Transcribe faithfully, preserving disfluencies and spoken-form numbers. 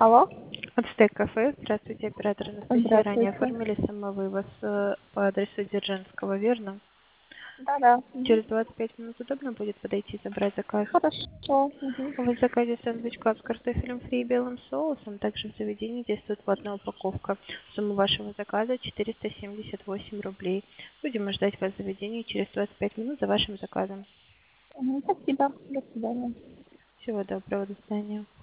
Алло, Ацтек кафе. Здравствуйте, оператор Анастасия. Ранее здравствуйте. оформили самовывоз э, по адресу Дзержинского, верно? Да-да. Мгм. Через двадцать пять минут удобно будет подойти и забрать заказ. Хорошо. Мгм. У вас в заказе сэндвич клаб с картофелем фри и белым соусом. Также в заведении действует платная упаковка. Сумма вашего заказа четыреста семьдесят восемь рублей. Будем ждать вас в заведении через двадцать пять минут за вашим заказом. Мгм. Спасибо. До свидания. Всего доброго, до свидания.